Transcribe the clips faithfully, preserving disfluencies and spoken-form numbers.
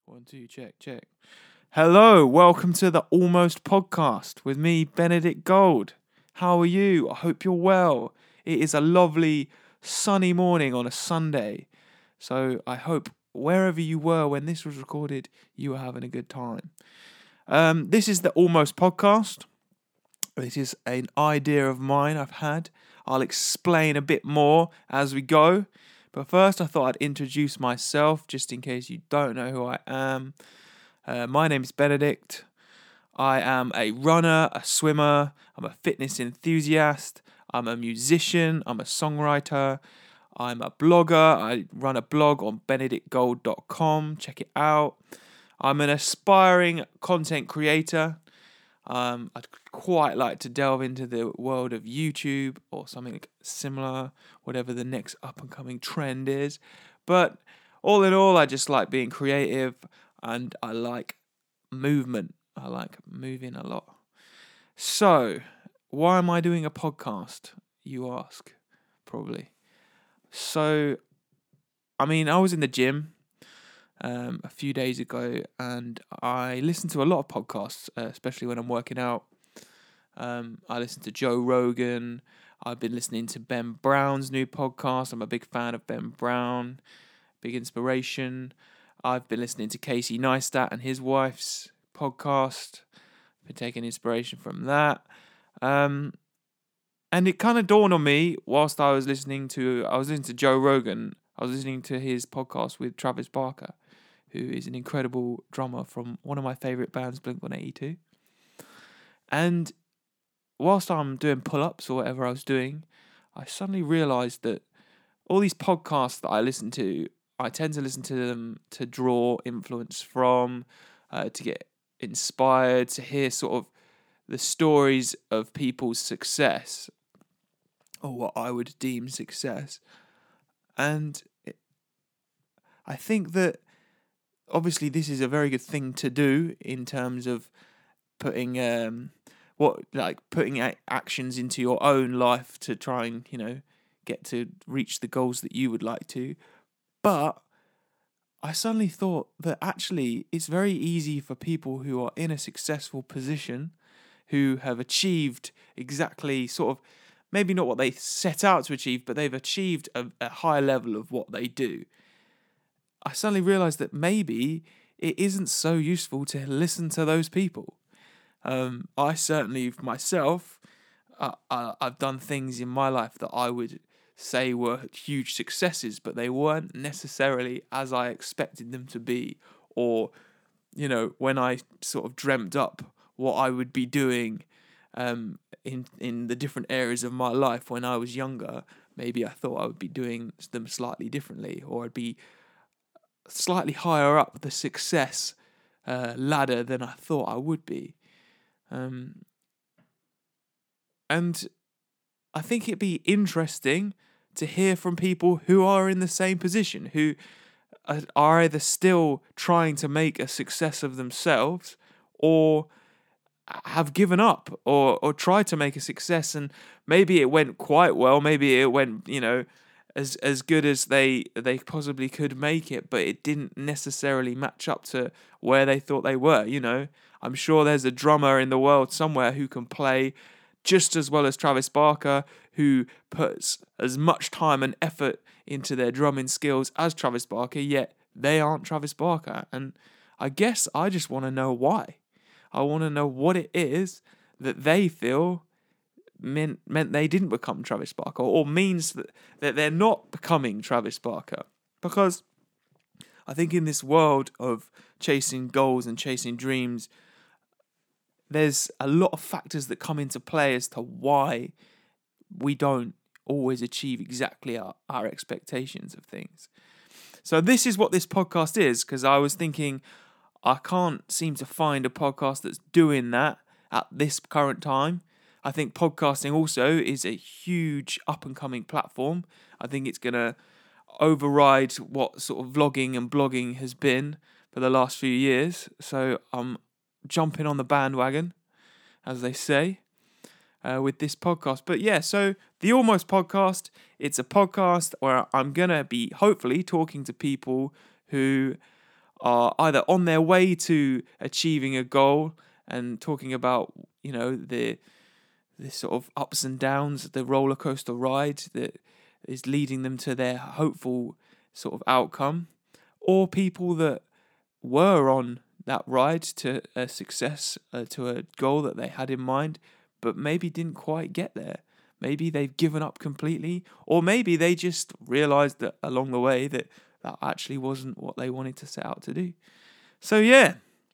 One, two, check, check. Hello, welcome to the Almost Podcast with me, Benedict Gold. How are you? I hope you're well. It is a lovely sunny morning on a Sunday. So I hope wherever you were when this was recorded, you were having a good time. Um, this is the Almost Podcast. It is an idea of mine I've had. I'll explain a bit more as we go. But first, I thought I'd introduce myself, just in case you don't know who I am. Uh, my name is Benedict. I am a runner, a swimmer. I'm a fitness enthusiast. I'm a musician. I'm a songwriter. I'm a blogger. I run a blog on benedict gold dot com. Check it out. I'm an aspiring content creator. Um, I'd quite like to delve into the world of YouTube or something similar, whatever the next up-and-coming trend is. But all in all, I just like being creative and I like movement. I like moving a lot. So, why am I doing a podcast, you ask, probably. So, I mean, I was in the gym Um, a few days ago, and I listen to a lot of podcasts, uh, especially when I'm working out. Um, I listen to Joe Rogan. I've been listening to Ben Brown's new podcast. I'm a big fan of Ben Brown, big inspiration. I've been listening to Casey Neistat and his wife's podcast. Been taking inspiration from that. Um, and it kind of dawned on me whilst I was listening to, I was listening to Joe Rogan. I was listening to his podcast with Travis Barker, who is an incredible drummer from one of my favourite bands, Blink one eighty-two. And whilst I'm doing pull-ups or whatever I was doing, I suddenly realised that all these podcasts that I listen to, I tend to listen to them to draw influence from, uh, to get inspired, to hear sort of the stories of people's success, or what I would deem success. And it, I think that obviously this is a very good thing to do in terms of putting um what like putting a- actions into your own life to try and, you know, get to reach the goals that you would like to. But I suddenly thought that actually it's very easy for people who are in a successful position, who have achieved exactly sort of maybe not what they set out to achieve, but they've achieved a, a high level of what they do. I suddenly realised that maybe it isn't so useful to listen to those people. Um, I certainly, myself, uh, uh, I've done things in my life that I would say were huge successes, but they weren't necessarily as I expected them to be. Or, you know, when I sort of dreamt up what I would be doing um, in, in the different areas of my life when I was younger, maybe I thought I would be doing them slightly differently, or I'd be slightly higher up the success uh, ladder than I thought I would be. Um, and I think it'd be interesting to hear from people who are in the same position, who are either still trying to make a success of themselves or have given up or, or tried to make a success, and maybe it went quite well, maybe it went, you know, as as good as they they possibly could make it, but it didn't necessarily match up to where they thought they were, you know. I'm sure there's a drummer in the world somewhere who can play just as well as Travis Barker, who puts as much time and effort into their drumming skills as Travis Barker, yet they aren't Travis Barker. And I guess I just want to know why. I want to know what it is that they feel meant meant they didn't become Travis Barker, or means that, that they're not becoming Travis Barker. Because I think in this world of chasing goals and chasing dreams, there's a lot of factors that come into play as to why we don't always achieve exactly our, our expectations of things. So this is what this podcast is, because I was thinking I can't seem to find a podcast that's doing that at this current time. I think podcasting also is a huge up-and-coming platform. I think it's going to override what sort of vlogging and blogging has been for the last few years. So I'm jumping on the bandwagon, as they say, uh, with this podcast. But yeah, so the Almost Podcast, it's a podcast where I'm going to be hopefully talking to people who are either on their way to achieving a goal and talking about, you know, the the sort of ups and downs, the roller coaster ride that is leading them to their hopeful sort of outcome, or people that were on that ride to a success, uh, to a goal that they had in mind, but maybe didn't quite get there. Maybe they've given up completely, or maybe they just realized that along the way that that actually wasn't what they wanted to set out to do. So yeah,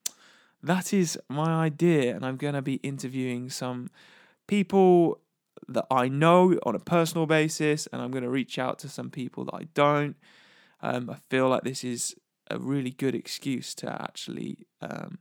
that is my idea, and I'm going to be interviewing some people that I know on a personal basis, and I'm going to reach out to some people that I don't. Um, I feel like this is a really good excuse to actually, um,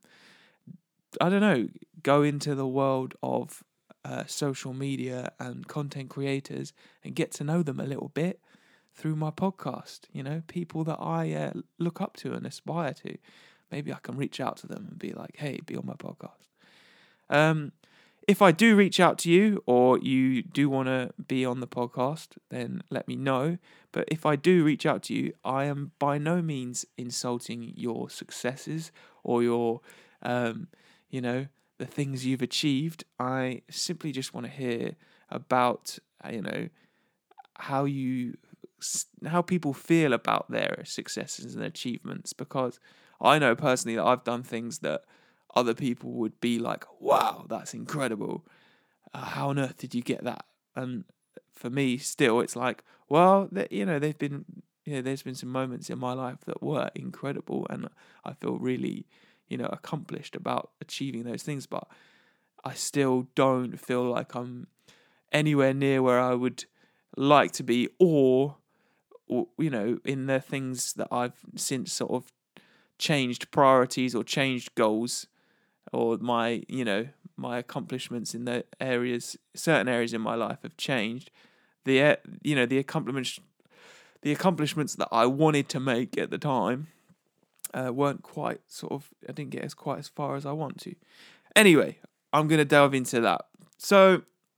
I don't know, go into the world of uh, social media and content creators and get to know them a little bit through my podcast. You know, people that I uh, look up to and aspire to. Maybe I can reach out to them and be like, hey, be on my podcast. Um, if I do reach out to you, or you do want to be on the podcast, then let me know. But if I do reach out to you, I am by no means insulting your successes or your, um, you know, the things you've achieved. I simply just want to hear about, you know, how you, how people feel about their successes and achievements, because I know personally that I've done things that other people would be like, wow, that's incredible. Uh, how on earth did you get that? And for me, still, it's like, well, you know, they've been, you know, there's been some moments in my life that were incredible, and I feel really, you know, accomplished about achieving those things. But I still don't feel like I'm anywhere near where I would like to be, or, or you know, in the things that I've since sort of changed priorities or changed goals, or my, you know, my accomplishments in the areas, certain areas in my life have changed. The, you know, the accomplishments, the accomplishments that I wanted to make at the time uh, weren't quite sort of, I didn't get as quite as far as I want to. Anyway, I'm going to delve into that. So,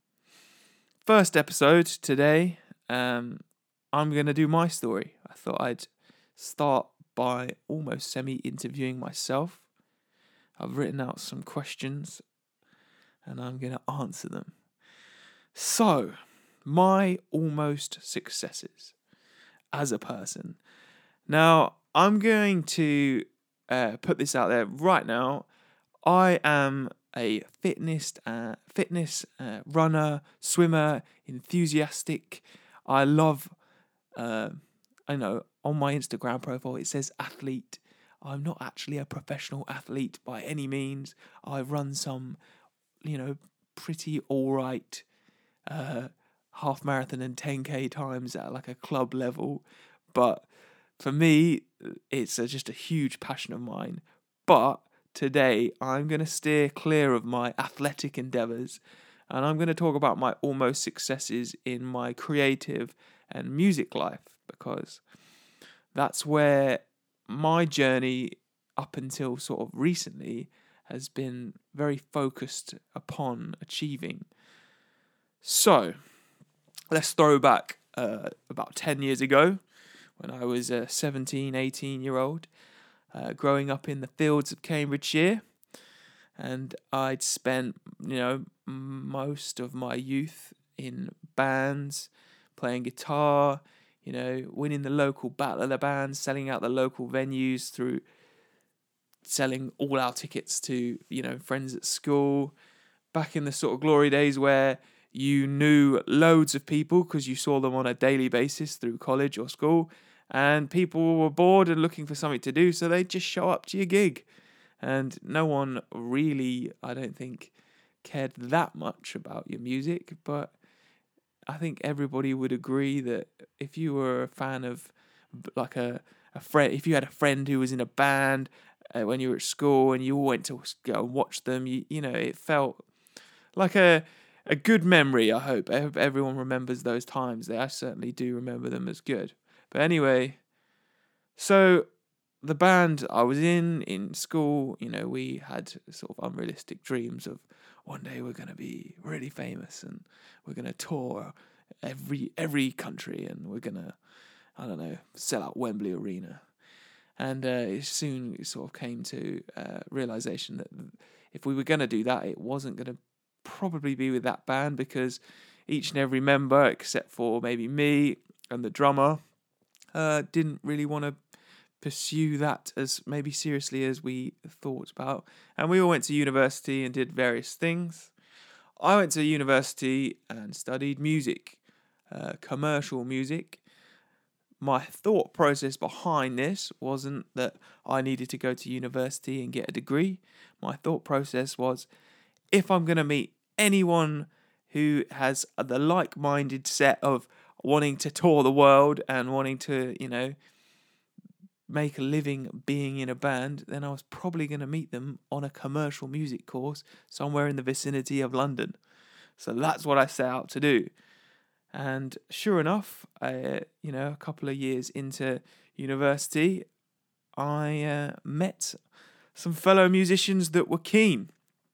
first episode today, um, I'm going to do my story. I thought I'd start by almost semi-interviewing myself. I've written out some questions and I'm going to answer them. So, my almost successes as a person. Now, I'm going to uh, put this out there right now. I am a fitness, uh, fitness uh, runner, swimmer, enthusiastic. I love, uh, I know, on my Instagram profile it says athlete. I'm not actually a professional athlete by any means. I run some, you know, pretty alright uh, half marathon and ten K times at like a club level. But for me, it's a, just a huge passion of mine. But today, I'm going to steer clear of my athletic endeavours, and I'm going to talk about my almost successes in my creative and music life, because that's where my journey up until sort of recently has been very focused upon achieving. So, let's throw back uh, about ten years ago when I was a seventeen, eighteen year old, uh, growing up in the fields of Cambridgeshire. And I'd spent, you know, most of my youth in bands, playing guitar, you know, winning the local battle of the bands, selling out the local venues through selling all our tickets to, you know, friends at school. Back in the sort of glory days where you knew loads of people because you saw them on a daily basis through college or school, and people were bored and looking for something to do, so they'd just show up to your gig. And no one really, I don't think, cared that much about your music, but I think everybody would agree that if you were a fan of, like a, a friend, if you had a friend who was in a band uh, when you were at school and you all went to go and watch them, you, you know, it felt like a a good memory. I hope everyone remembers those times. I certainly do remember them as good. But anyway, so the band I was in, in school, you know, we had sort of unrealistic dreams of one day we're going to be really famous and we're going to tour every every country and we're going to, I don't know, sell out Wembley Arena. And uh, it soon sort of came to uh, realization that if we were going to do that, it wasn't going to probably be with that band, because each and every member, except for maybe me and the drummer, uh, didn't really want to pursue that as maybe seriously as we thought about. And we all went to university and did various things. I went to university and studied music, uh, commercial music. My thought process behind this wasn't that I needed to go to university and get a degree. My thought process was, if I'm going to meet anyone who has the like-minded set of wanting to tour the world and wanting to, you know, make a living being in a band, then I was probably going to meet them on a commercial music course somewhere in the vicinity of London. So that's what I set out to do. And sure enough, I, you know, a couple of years into university, I uh, met some fellow musicians that were keen.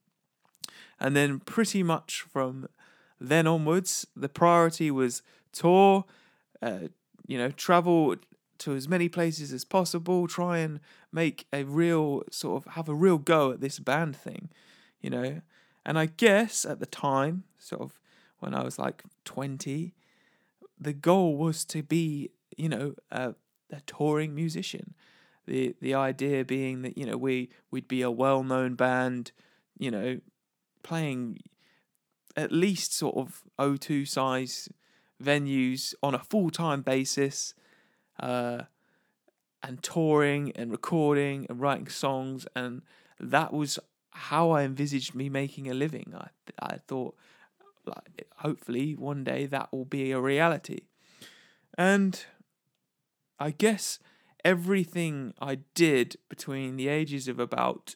And then pretty much from then onwards, the priority was tour, uh, you know, travel to as many places as possible, try and make a real sort of have a real go at this band thing, you know. And I guess at the time, sort of when I was like twenty, the goal was to be, you know, a, a touring musician. The the idea being that, you know, we we'd be a well-known band, you know, playing at least sort of O two size venues on a full-time basis, uh, and touring and recording and writing songs, and that was how I envisaged me making a living. I I thought, like, hopefully one day that will be a reality. And I guess everything I did between the ages of about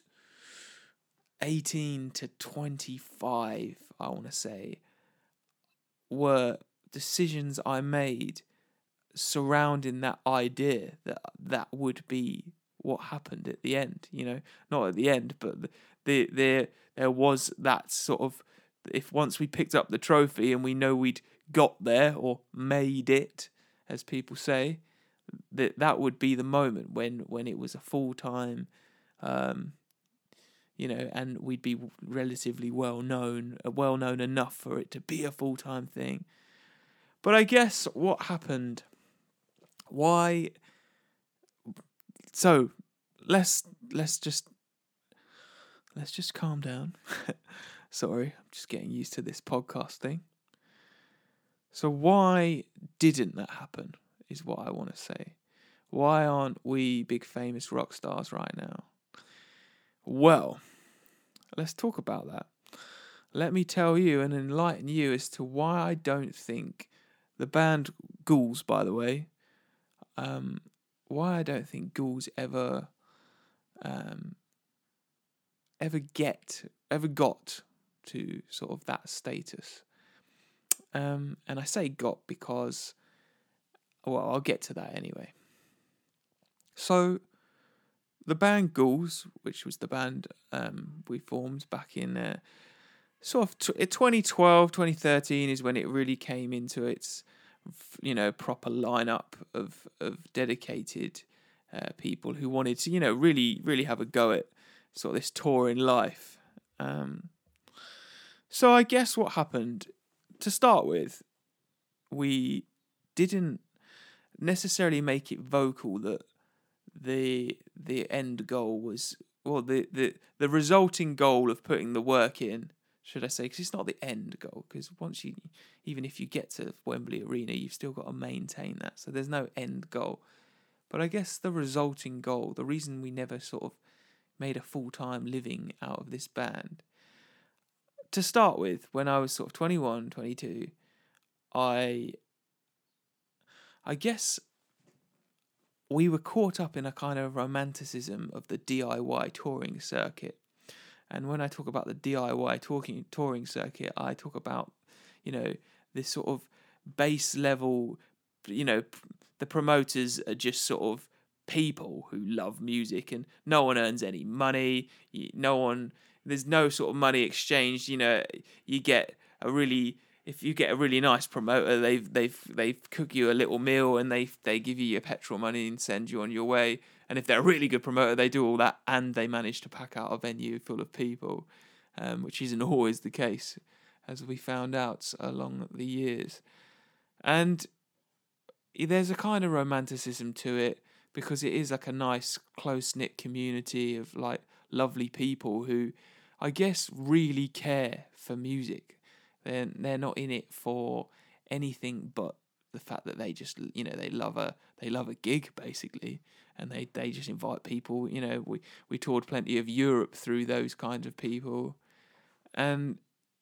eighteen to twenty-five, I want to say, were decisions I made surrounding that idea that that would be what happened at the end. You know, not at the end, but the, the there there was that sort of, if once we picked up the trophy and we know we'd got there or made it, as people say, that that would be the moment when when it was a full time, um, you know, and we'd be relatively well known, well known enough for it to be a full time thing. But I guess what happened, why? So let's let's just let's just calm down. Sorry, I'm just getting used to this podcast thing. So why didn't that happen is what I want to say. Why aren't we big famous rock stars right now? Well, let's talk about that. Let me tell you and enlighten you as to why I don't think the band Ghouls, by the way, um, why I don't think Ghouls ever, um, ever get, ever got to sort of that status. Um, and I say got because, well, I'll get to that anyway. So, the band Ghouls, which was the band um, we formed back in uh, sort of t- twenty twelve, twenty thirteen is when it really came into its, you know, proper lineup of of dedicated uh, people who wanted to, you know, really, really have a go at sort of this touring life. Um, so I guess what happened, to start with, we didn't necessarily make it vocal that the the end goal was, well, the, the, the resulting goal of putting the work in, should I say, because it's not the end goal, because once you, even if you get to Wembley Arena, you've still got to maintain that, so there's no end goal. But I guess the resulting goal, the reason we never sort of made a full-time living out of this band, to start with, when I was sort of twenty-one, twenty-two, I, I guess we were caught up in a kind of romanticism of the D I Y touring circuit. And when I talk about the D I Y talking, touring circuit, I talk about, you know, this sort of base level, you know, the promoters are just sort of people who love music and no one earns any money. No one, there's no sort of money exchanged. You know, you get a really, if you get a really nice promoter, they've they've they cook you a little meal and they they give you your petrol money and send you on your way. And if they're a really good promoter, they do all that and they manage to pack out a venue full of people, um, which isn't always the case, as we found out along the years. And there's a kind of romanticism to it because it is like a nice, close-knit community of like lovely people who, I guess, really care for music. They're, they're not in it for anything but the fact that they just, you know, they love a they love a gig, basically. And they, they just invite people, you know, we, we toured plenty of Europe through those kinds of people. And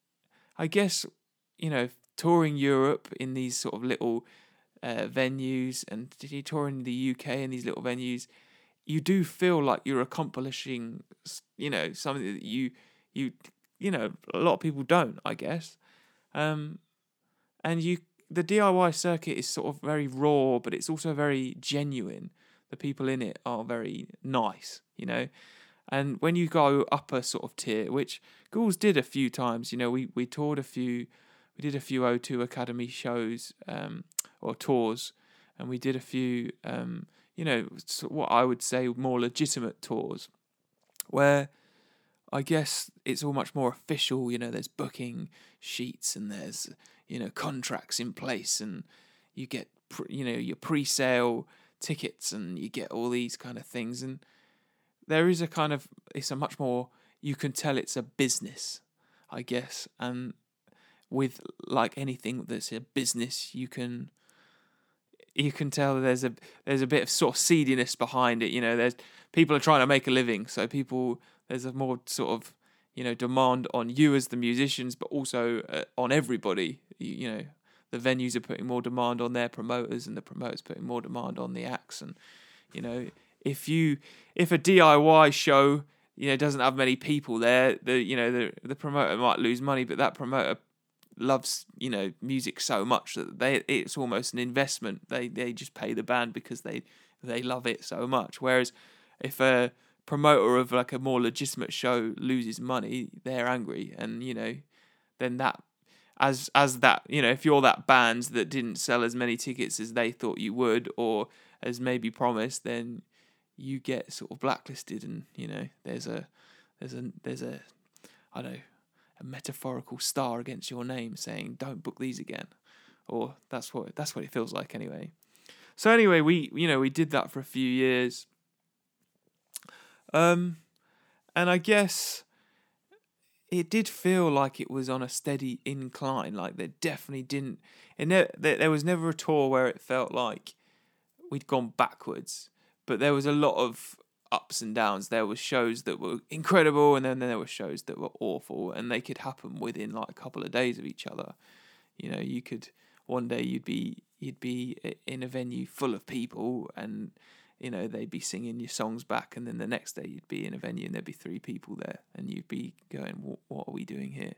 I guess, you know, touring Europe in these sort of little uh, venues and touring the U K in these little venues, you do feel like you're accomplishing, you know, something that you, you, you know, a lot of people don't, I guess. Um, and you, the D I Y circuit is sort of very raw, but it's also very genuine. The people in it are very nice, you know. And when you go up a sort of tier, which Ghouls did a few times, you know, we, we toured a few, we did a few O two Academy shows um, or tours, and we did a few, um, you know, what I would say more legitimate tours, where I guess it's all much more official, you know, there's booking sheets and there's, you know, contracts in place and you get, you know, your pre-sale tickets and you get all these kind of things. And there is a kind of, it's a much more, you can tell it's a business, I guess. And with like anything that's a business, you can, you can tell there's a, there's a bit of sort of seediness behind it. You know, there's, people are trying to make a living. So people, there's a more sort of, you know, demand on you as the musicians, but also uh, on everybody. You, you know, the venues are putting more demand on their promoters and the promoters putting more demand on the acts. And, you know, if you, if a D I Y show, you know, doesn't have many people there, the, you know, the, the promoter might lose money, but that promoter loves, you know, music so much that they, it's almost an investment. They, they just pay the band because they, they love it so much. Whereas if a promoter of like a more legitimate show loses money, they're angry. And, you know, then that, as as that, you know, if you're that band that didn't sell as many tickets as they thought you would, or as maybe promised, then you get sort of blacklisted, and, you know, there's a there's a there's a I don't know, a metaphorical star against your name saying don't book these again, or that's what that's what it feels like anyway. So anyway, we you know we did that for a few years, um, and I guess it did feel like it was on a steady incline. Like there definitely didn't. It ne- there, there was never a tour where it felt like we'd gone backwards, but there was a lot of ups and downs. There were shows that were incredible, and then there were shows that were awful, and they could happen within like a couple of days of each other. You know, you could one day you'd be you'd be in a venue full of people, and you know they'd be singing your songs back, and then the next day you'd be in a venue and there'd be three people there, and you'd be going, "What, what are we doing here?"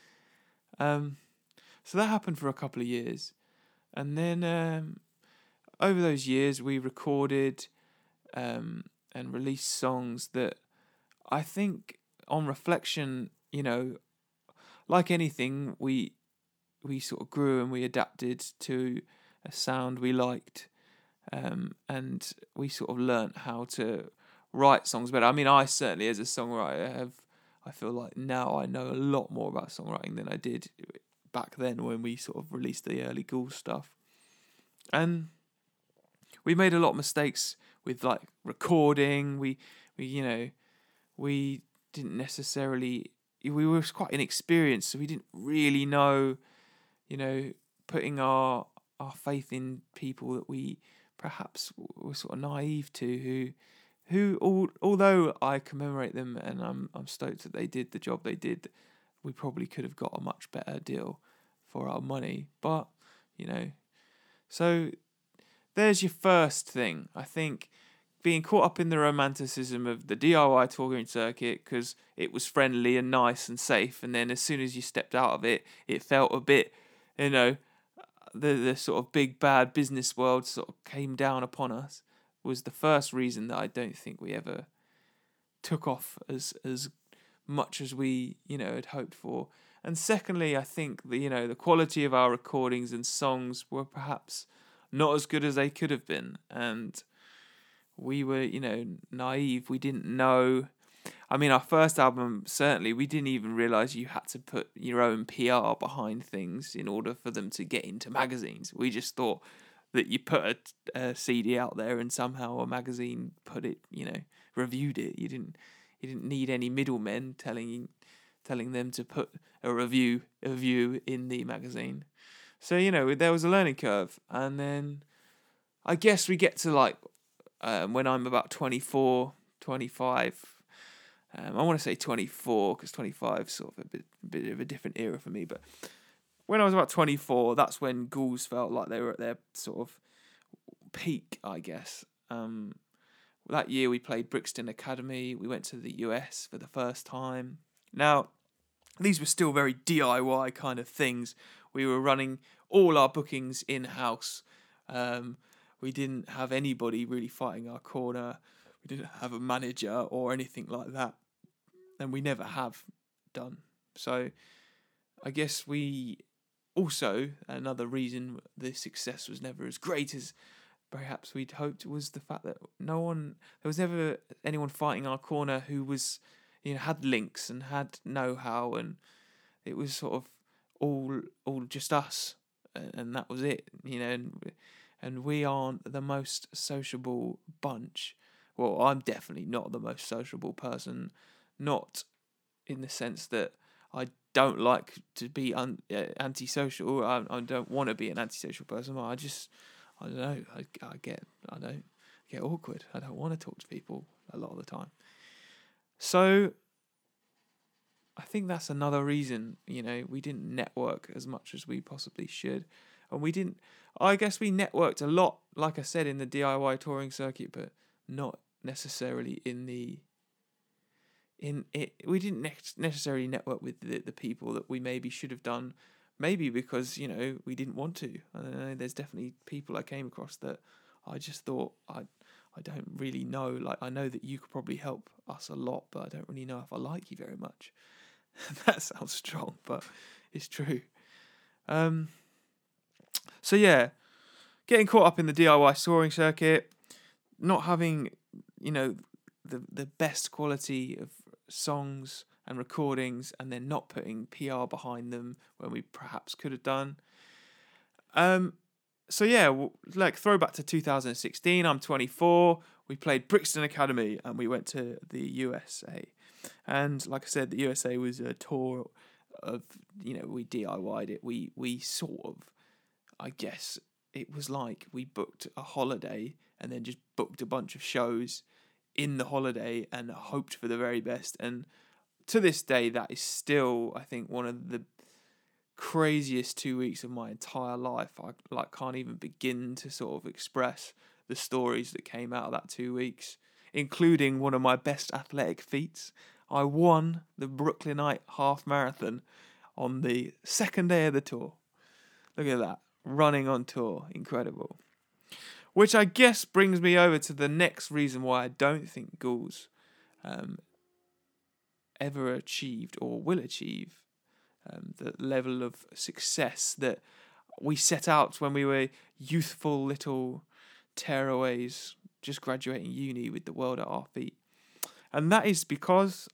Um, so that happened for a couple of years, and then um, over those years we recorded um, and released songs that I think, on reflection, you know, like anything, we we sort of grew and we adapted to a sound we liked. Um, and we sort of learnt how to write songs better. I mean, I certainly, as a songwriter, have, I feel like now I know a lot more about songwriting than I did back then when we sort of released the early Ghouls stuff. And we made a lot of mistakes with like recording. We, we you know, we didn't necessarily, we were quite inexperienced, so we didn't really know, you know, putting our our faith in people that we perhaps were sort of naive to, who, who all, although I commemorate them and I'm I'm stoked that they did the job they did, we probably could have got a much better deal for our money. But, you know, so there's your first thing. I think being caught up in the romanticism of the D I Y touring circuit because it was friendly and nice and safe, and then as soon as you stepped out of it, it felt a bit, you know, the the sort of big bad business world sort of came down upon us, was the first reason that I don't think we ever took off as as much as we, you know, had hoped for. And secondly, I think the you know the quality of our recordings and songs were perhaps not as good as they could have been, and we were you know naive. We didn't know. I mean, our first album, certainly, we didn't even realise you had to put your own P R behind things in order for them to get into magazines. We just thought that you put a, a C D out there and somehow a magazine put it, you know, reviewed it. You didn't you didn't need any middlemen telling telling them to put a review a review in the magazine. So, you know, there was a learning curve. And then I guess we get to like um, when I'm about twenty-four, twenty-five. Um, I want to say twenty-four because twenty-five is sort of a bit, bit of a different era for me. But when I was about twenty-four, that's when Ghouls felt like they were at their sort of peak, I guess. Um, that year we played Brixton Academy. We went to the U S for the first time. Now, these were still very D I Y kind of things. We were running all our bookings in-house. Um, we didn't have anybody really fighting our corner. We didn't have a manager or anything like that. And we never have done. So I guess we also, another reason the success was never as great as perhaps we'd hoped was the fact that no one, there was never anyone fighting our corner who was, you know, had links and had know-how, and it was sort of all all just us, and that was it, you know, and, and we aren't the most sociable bunch. Well, I'm definitely not the most sociable person, not in the sense that I don't like to be un- uh, antisocial. I, I don't want to be an antisocial person. I just, I don't know. I, I get, I don't get awkward. I don't want to talk to people a lot of the time. So, I think that's another reason. You know, we didn't network as much as we possibly should, and we didn't. I guess we networked a lot, like I said, in the D I Y touring circuit, but not necessarily in the in it we didn't ne- necessarily network with the, the people that we maybe should have done, maybe because, you know, we didn't want to. I don't know, there's definitely people I came across that I just thought I I don't really know, like I know that you could probably help us a lot, but I don't really know if I like you very much. That sounds strong, but it's true. Um so yeah, getting caught up in the D I Y touring circuit, not having, you know, the the best quality of songs and recordings, and then not putting P R behind them when we perhaps could have done. Um, so yeah, like throwback to two thousand sixteen. I'm twenty-four. We played Brixton Academy, and we went to the U S A. And like I said, the U S A was a tour of, you know, we D I Y'd it. We we sort of, I guess, it was like we booked a holiday and then just booked a bunch of shows in the holiday and hoped for the very best. And to this day, that is still, I think, one of the craziest two weeks of my entire life. I like can't even begin to sort of express the stories that came out of that two weeks, including one of my best athletic feats. I won the Brooklynite half marathon on the second day of the tour. Look at that, running on tour, incredible. Which I guess brings me over to the next reason why I don't think Ghouls um, ever achieved or will achieve um, the level of success that we set out when we were youthful little tearaways just graduating uni with the world at our feet. And that is because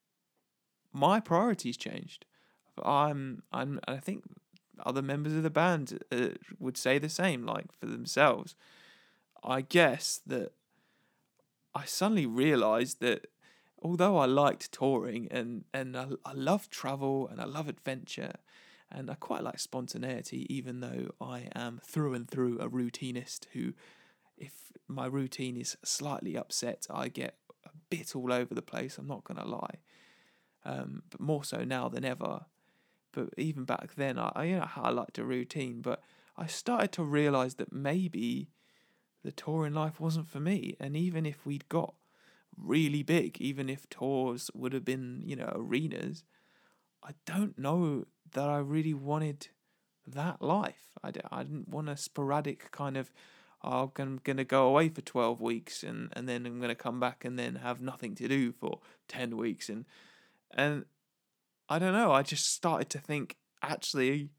my priorities changed. I'm, I'm, I think other members of the band uh, would say the same, like for themselves. I guess that I suddenly realised that although I liked touring and, and I, I love travel and I love adventure and I quite like spontaneity, even though I am through and through a routinist who, if my routine is slightly upset, I get a bit all over the place, I'm not going to lie. Um, but more so now than ever. But even back then, I, I you know how I liked a routine, but I started to realise that maybe the touring life wasn't for me. And even if we'd got really big, even if tours would have been, you know, arenas, I don't know that I really wanted that life. I, d- I didn't want a sporadic kind of, oh, I'm going to go away for twelve weeks and, and then I'm going to come back and then have nothing to do for ten weeks. And, and I don't know, I just started to think, actually,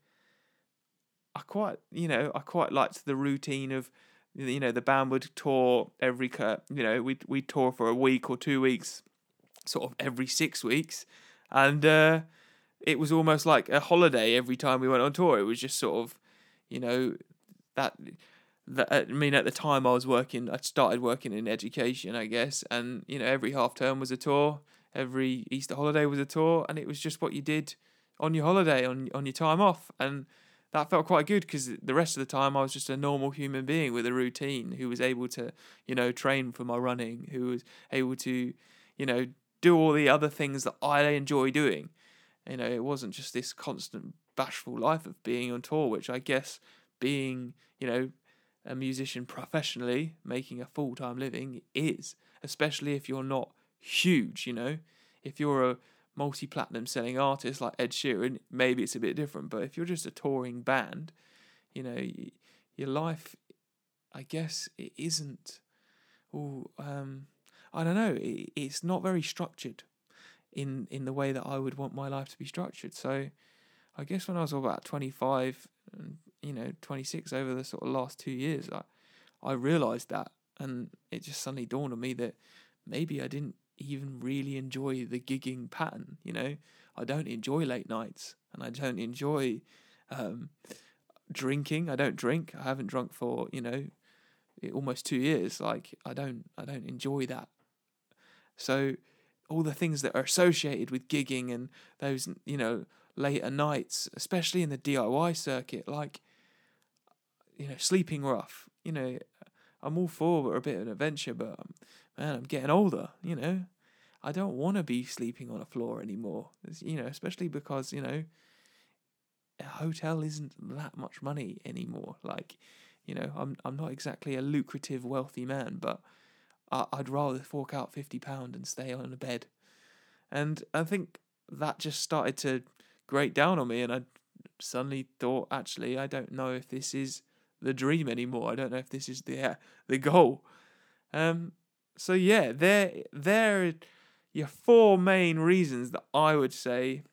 I quite, you know, I quite liked the routine of, you know, the band would tour every, you know, we'd, we'd tour for a week or two weeks, sort of every six weeks. And uh, it was almost like a holiday every time we went on tour. It was just sort of, you know, that, that I mean, at the time I was working, I started working in education, I guess. And, you know, every half term was a tour. Every Easter holiday was a tour. And it was just what you did on your holiday, on on your time off. And that felt quite good because the rest of the time I was just a normal human being with a routine who was able to, you know, train for my running, who was able to, you know, do all the other things that I enjoy doing. You know, it wasn't just this constant bashful life of being on tour, which I guess being, you know, a musician professionally, making a full-time living is, especially if you're not huge, you know. If you're a multi-platinum selling artist like Ed Sheeran, maybe it's a bit different, but if you're just a touring band, you know, your life, I guess, it isn't, oh, um, I don't know, it, it's not very structured in, in the way that I would want my life to be structured. So I guess when I was about twenty-five and, you know, twenty-six over the sort of last two years, I, I realised that, and it just suddenly dawned on me that maybe I didn't even really enjoy the gigging pattern. You know, I don't enjoy late nights, and I don't enjoy um, drinking. I don't drink. I haven't drunk for, you know, almost two years. Like I don't, I don't enjoy that. So all the things that are associated with gigging and those, you know, later nights, especially in the D I Y circuit, like, you know, sleeping rough. You know, I'm all for a bit of an adventure, but man, I'm getting older, you know. I don't want to be sleeping on a floor anymore, you know, especially because, you know, a hotel isn't that much money anymore. Like, you know, I'm I'm not exactly a lucrative, wealthy man, but I, I'd rather fork out fifty pounds and stay on a bed. And I think that just started to grate down on me, and I suddenly thought, actually, I don't know if this is the dream anymore. I don't know if this is the uh, the goal. Um. So yeah, there there are your four main reasons that I would say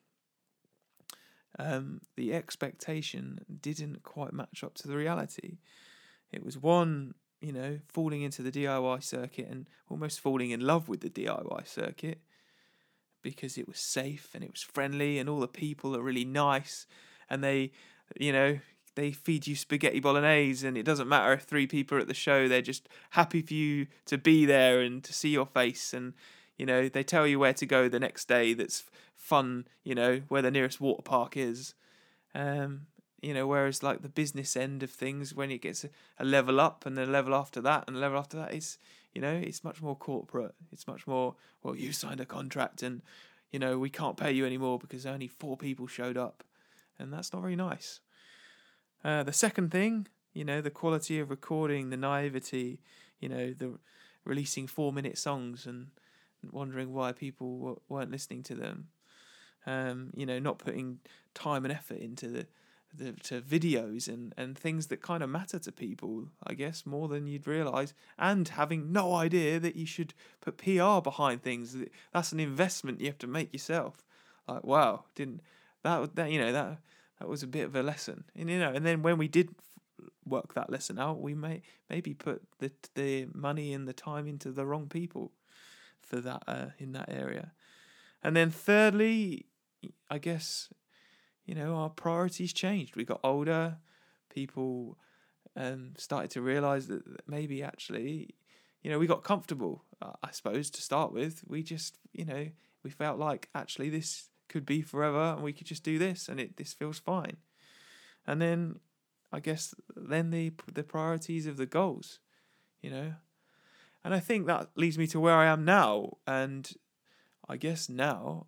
um, the expectation didn't quite match up to the reality. It was one, you know, falling into the D I Y circuit and almost falling in love with the D I Y circuit because it was safe and it was friendly and all the people are really nice and they, you know, they feed you spaghetti bolognese and it doesn't matter if three people are at the show, they're just happy for you to be there and to see your face, and, you know, they tell you where to go the next day that's fun, you know, where the nearest water park is. Um, you know, whereas like the business end of things, when it gets a, a level up and then a level after that and a level after that, it's, you know, it's much more corporate. It's much more, well, you signed a contract and, you know, we can't pay you anymore because only four people showed up. And that's not very nice. Uh, the second thing, you know, the quality of recording, the naivety, you know, the releasing four-minute songs and wondering why people w- weren't listening to them. Um, you know, not putting time and effort into the, the to videos and, and things that kind of matter to people, I guess, more than you'd realise, and having no idea that you should put P R behind things. That's an investment you have to make yourself. Like, wow, didn't that that you know that that was a bit of a lesson, and you know, and then when we did work that lesson out, we may maybe put the the money and the time into the wrong people for that uh, in that area. And then thirdly, I guess, you know, our priorities changed. We got older. People um, started to realise that maybe actually, you know, we got comfortable, uh, I suppose, to start with. We just, you know, we felt like actually this could be forever and we could just do this and it this feels fine. And then I guess then the the priorities of the goals, you know. And I think that leads me to where I am now. And I guess now,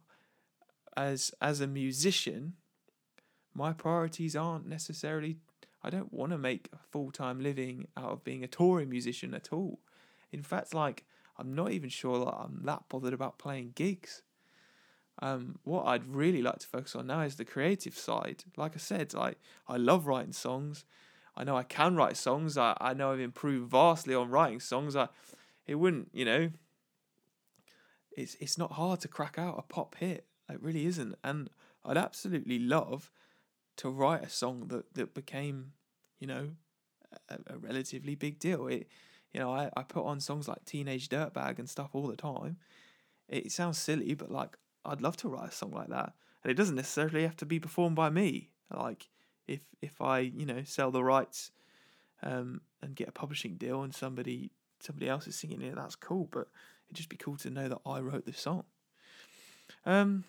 as as a musician, my priorities aren't necessarily, I don't want to make a full-time living out of being a touring musician at all. In fact, like, I'm not even sure that I'm that bothered about playing gigs. Um, what I'd really like to focus on now is the creative side. Like I said, I, I love writing songs. I know I can write songs. I, I know I've improved vastly on writing songs. I, it wouldn't, you know, it's it's not hard to crack out a pop hit. It really isn't. And I'd absolutely love to write a song that, that became, you know, a, a relatively big deal. It, you know, I, I put on songs like Teenage Dirtbag and stuff all the time. It sounds silly, but like I'd love to write a song like that. And it doesn't necessarily have to be performed by me. Like if if I, you know, sell the rights um, and get a publishing deal and somebody somebody else is singing it, that's cool. But it'd just be cool to know that I wrote the song. Um.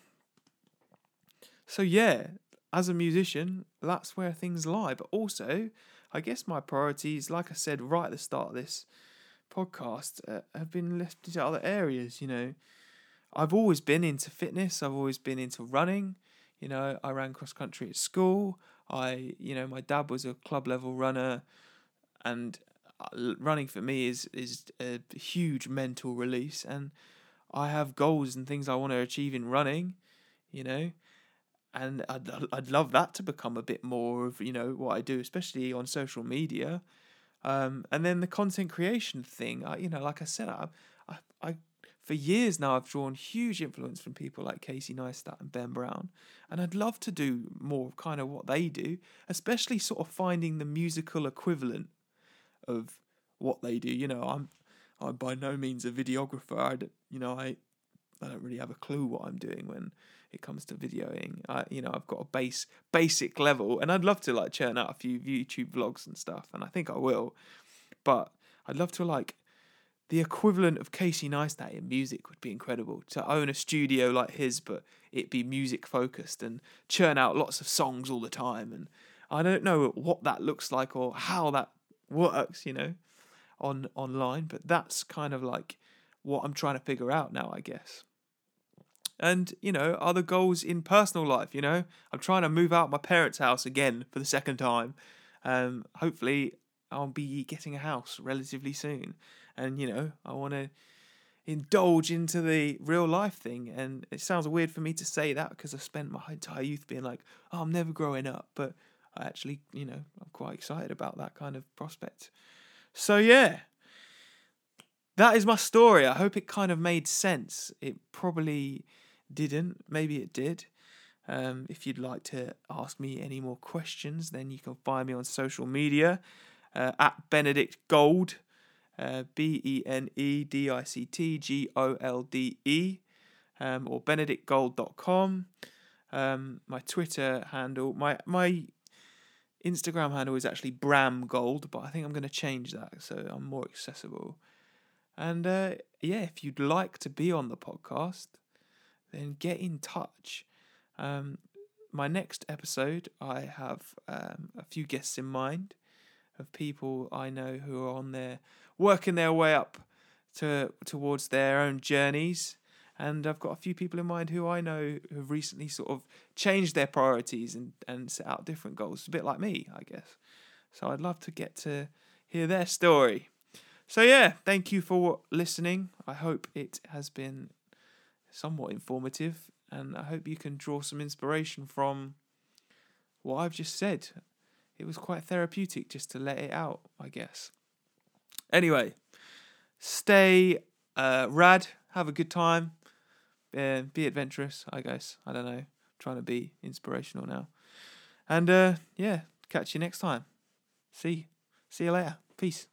So yeah, as a musician, that's where things lie. But also, I guess my priorities, like I said right at the start of this podcast, uh, have been left into other areas. You know, I've always been into fitness. I've always been into running. You know, I ran cross country at school. I, you know, my dad was a club level runner, and running for me is is a huge mental release. And I have goals and things I want to achieve in running. You know, and I'd I'd love that to become a bit more of, you know, what I do, especially on social media. Um, and then the content creation thing, I, you know, like I said, I, I, I, for years now, I've drawn huge influence from people like Casey Neistat and Ben Brown, and I'd love to do more of kind of what they do, especially sort of finding the musical equivalent of what they do. You know, I'm, I'm by no means a videographer. I, you know, I, I don't really have a clue what I'm doing when it comes to videoing. I, you know, I've got a base, basic level, and I'd love to like churn out a few YouTube vlogs and stuff, and I think I will. But I'd love to like the equivalent of Casey Neistat in music would be incredible. To own a studio like his, but it be music focused and churn out lots of songs all the time. And I don't know what that looks like or how that works, you know, on online. But that's kind of like what I'm trying to figure out now, I guess. And, you know, other goals in personal life, you know. I'm trying to move out my parents' house again for the second time. Um, hopefully I'll be getting a house relatively soon. And, you know, I want to indulge into the real life thing. And it sounds weird for me to say that because I spent my entire youth being like, oh, I'm never growing up. But I actually, you know, I'm quite excited about that kind of prospect. So, yeah. That is my story. I hope it kind of made sense. It probably didn't. Maybe it did. Um, if you'd like to ask me any more questions, then you can find me on social media uh, at Benedict Gold, uh, B E N E D I C T G O L D E, um, or benedict gold dot com. Um, my Twitter handle, my my Instagram handle is actually Bram Gold, but I think I'm going to change that so I'm more accessible. And uh, yeah, if you'd like to be on the podcast, then get in touch. Um, my next episode, I have um, a few guests in mind of people I know who are on there, working their way up to towards their own journeys. And I've got a few people in mind who I know who have recently sort of changed their priorities and, and set out different goals, a bit like me, I guess. So I'd love to get to hear their story. So yeah, thank you for listening. I hope it has been somewhat informative, and I hope you can draw some inspiration from what I've just said. It was quite therapeutic just to let it out, I guess. Anyway, stay uh, rad, have a good time, uh, be adventurous, I guess. I don't know, I'm trying to be inspirational now. And uh, yeah, catch you next time. See, see you later. Peace.